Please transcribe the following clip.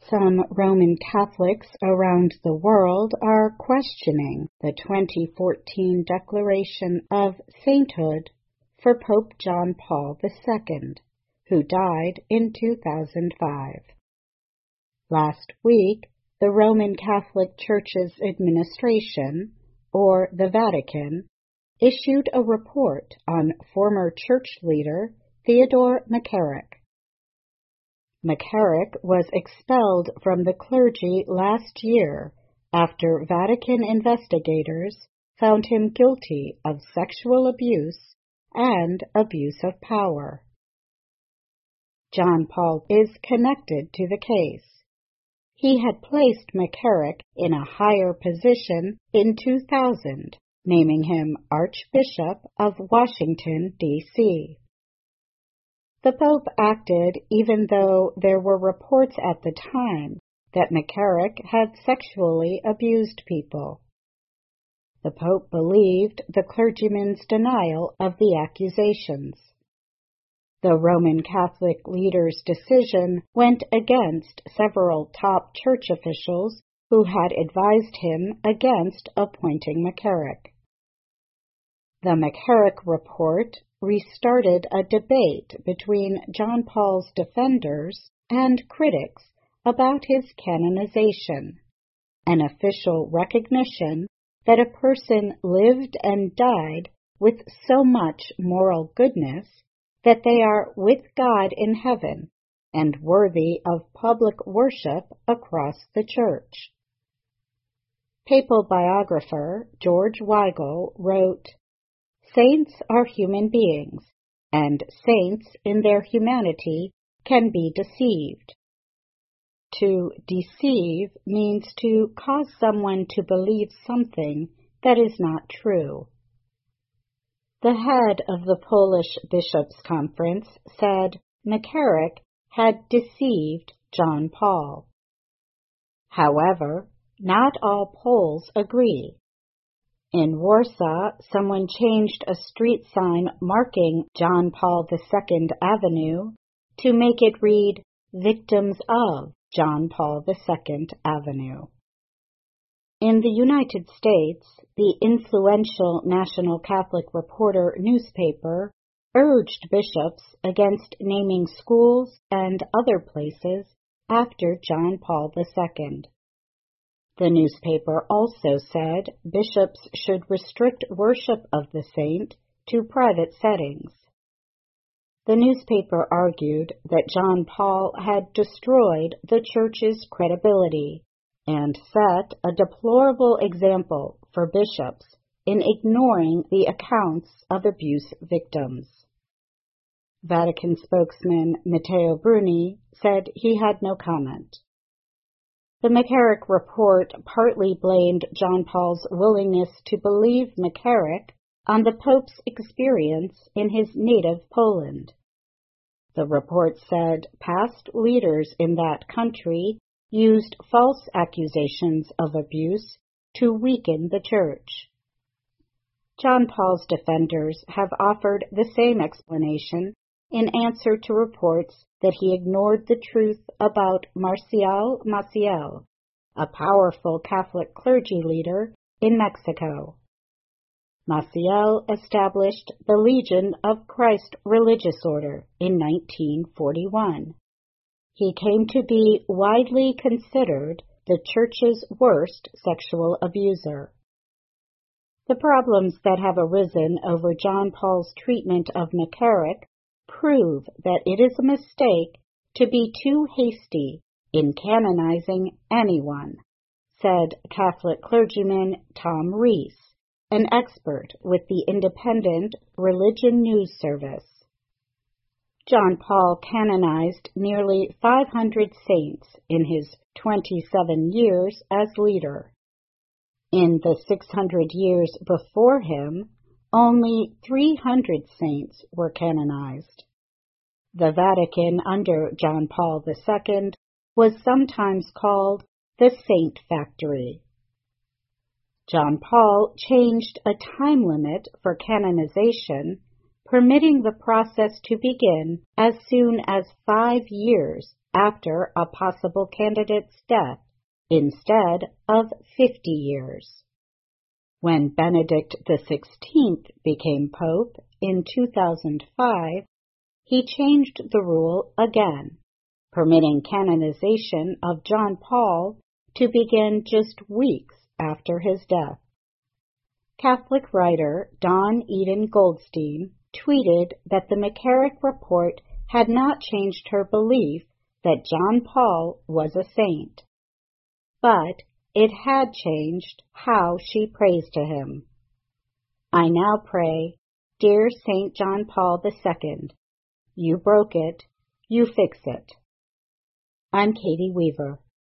Some Roman Catholics around the world are questioning the 2014 declaration of sainthood for Pope John Paul II, who died in 2005. Last week, the Roman Catholic Church's administration, or the Vatican, issued a report on former church leader Theodore McCarrick. McCarrick was expelled from the clergy last year after Vatican investigators found him guilty of sexual abuse and abuse of power. John Paul is connected to the case. He had placed McCarrick in a higher position in 2000, naming him Archbishop of Washington, D.C. The Pope acted even though there were reports at the time that McCarrick had sexually abused people. The Pope believed the clergyman's denial of the accusations. The Roman Catholic leader's decision went against several top church officials who had advised him against appointing McCarrick. The McCarrick report restarted a debate between John Paul's defenders and critics about his canonization, an official recognition that a person lived and died with so much moral goodness that they are with God in heaven and worthy of public worship across the church. Papal biographer George Weigel wrote, "Saints are human beings, and saints in their humanity can be deceived. To deceive means to cause someone to believe something that is not true." The head of the Polish Bishops' Conference said McCarrick had deceived John Paul. However, not all Poles agree. In Warsaw, someone changed a street sign marking John Paul II Avenue to make it read Victims of John Paul II Avenue. In the United States, the influential National Catholic Reporter newspaper urged bishops against naming schools and other places after John Paul II. The newspaper also said bishops should restrict worship of the saint to private settings. The newspaper argued that John Paul had destroyed the Church's credibility and set a deplorable example for bishops in ignoring the accounts of abuse victims. Vatican spokesman Matteo Bruni said he had no comment. The McCarrick report partly blamed John Paul's willingness to believe McCarrick on the Pope's experience in his native Poland. The report said past leaders in that country used false accusations of abuse to weaken the Church. John Paul's defenders have offered the same explanation in answer to reports that he ignored the truth about Marcial Maciel, a powerful Catholic clergy leader in Mexico. Maciel established the Legion of Christ religious order in 1941. He came to be widely considered the Church's worst sexual abuser. The problems that have arisen over John Paul's treatment of McCarrick prove that it is a mistake to be too hasty in canonizing anyone, said Catholic clergyman Tom Rees, an expert with the independent Religion News Service. John Paul canonized nearly 500 saints in his 27 years as leader. In the 600 years before him, only 300 saints were canonized. The Vatican under John Paul II was sometimes called the Saint Factory. John Paul changed a time limit for canonization, permitting the process to begin as soon as 5 years after a possible candidate's death instead of 50 years. When Benedict XVI became Pope in 2005, he changed the rule again, permitting canonization of John Paul to begin just weeks after his death. Catholic writer Dawn Eden Goldstein tweeted that the McCarrick Report had not changed her belief that John Paul was a saint, but it had changed how she prays to him. I now pray, Dear St. John Paul II, you broke it, you fix it. I'm Katie Weaver.